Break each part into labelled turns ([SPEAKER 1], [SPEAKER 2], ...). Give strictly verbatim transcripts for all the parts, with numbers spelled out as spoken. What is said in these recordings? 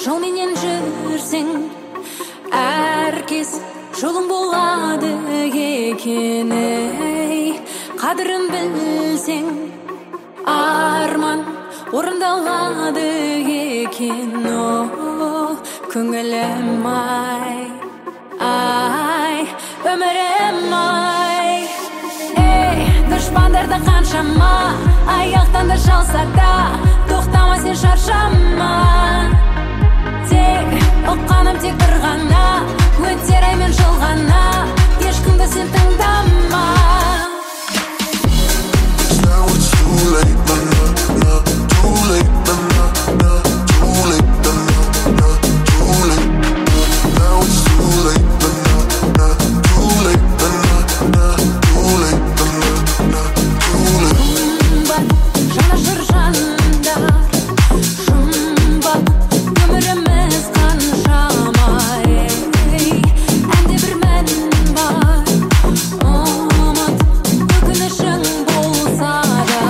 [SPEAKER 1] жолменен жүрсең, әркез жолың болады екен, ей. Қадірін білсең, арман орындалады екен, о, көңілім ай, ай, өмірім ай. Ей, дұшпандарды қаншама, аяқтан да жалса да, тоқтама сен шаршама. Тек ұққаным тек бір ғана, өтер ай мен жыл ғана, ешкімді сен тыңдама.
[SPEAKER 2] Now it's too late, but not, not too late, but not, not too late, but not, not too late. Now it's too late, but not, not too late, but not, not too late, but not, not too late.
[SPEAKER 1] Жұмбақ жанашыр жандар, жұмбақ өміріміз қаншама, ей. Әнде бір мән бар, ұмыт өкінішің болса да,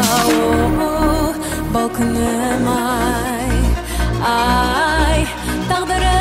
[SPEAKER 1] о, бұл күнім ай, ай, тағдырым